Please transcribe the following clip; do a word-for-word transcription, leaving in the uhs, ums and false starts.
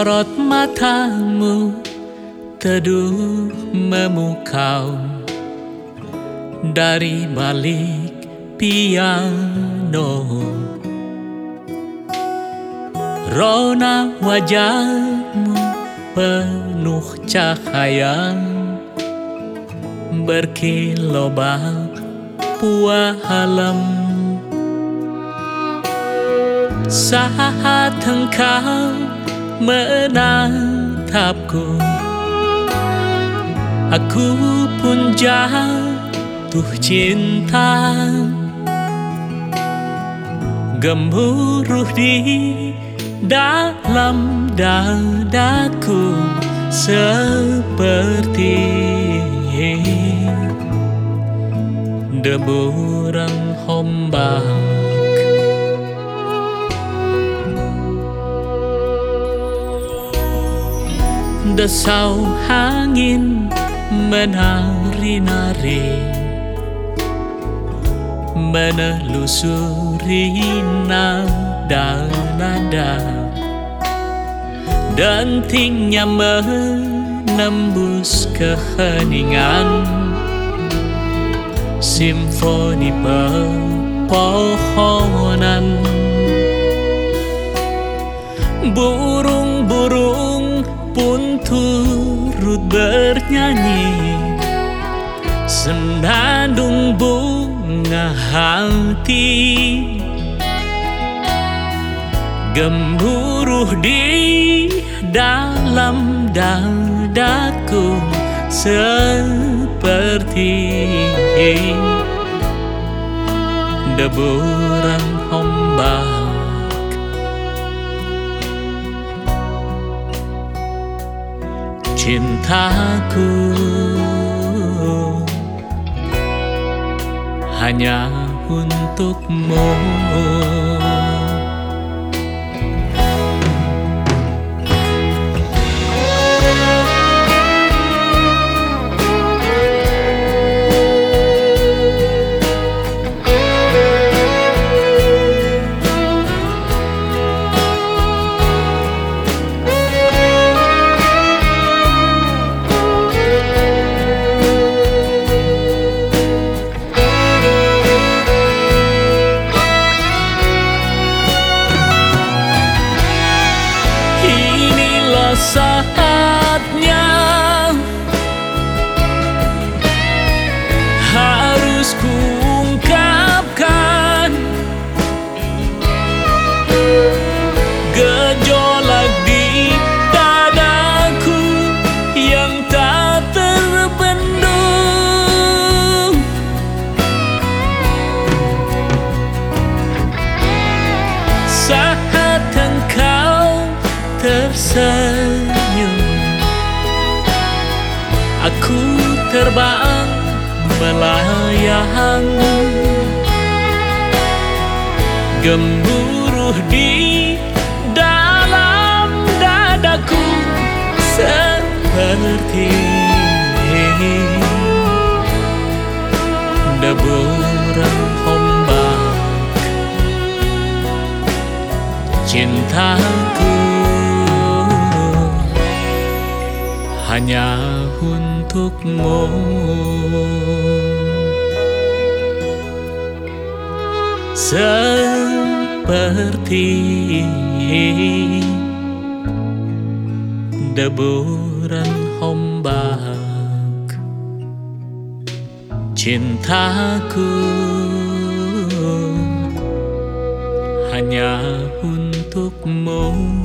Sorot matamu teduh memukau dari balik piano. Rona wajahmu penuh cahaya, berkilobat pualam. Saat engkau menatapku, aku pun jatuh cinta. Gemuruh di dalam dadaku seperti deburan ombak. Desau angin menari-nari, menelusuri nada-nada, dentingnya menembus keheningan. Simfoni pepohonan, burung-burung pun turut bernyanyi, senandung bunga hati gemuruh di dalam dadaku seperti deburan ombak. Cintaku hanya untukmu. Saatnya harus kuungkapkan gejolak di dadaku yang tak terbendung. Saat engkau tersenyum, aku terbang melayang, gemuruh di dalam dadaku seperti deburan ombak. Cintaku hanya untukmu. Seperti deburan ombak, cintaku hanya untukmu.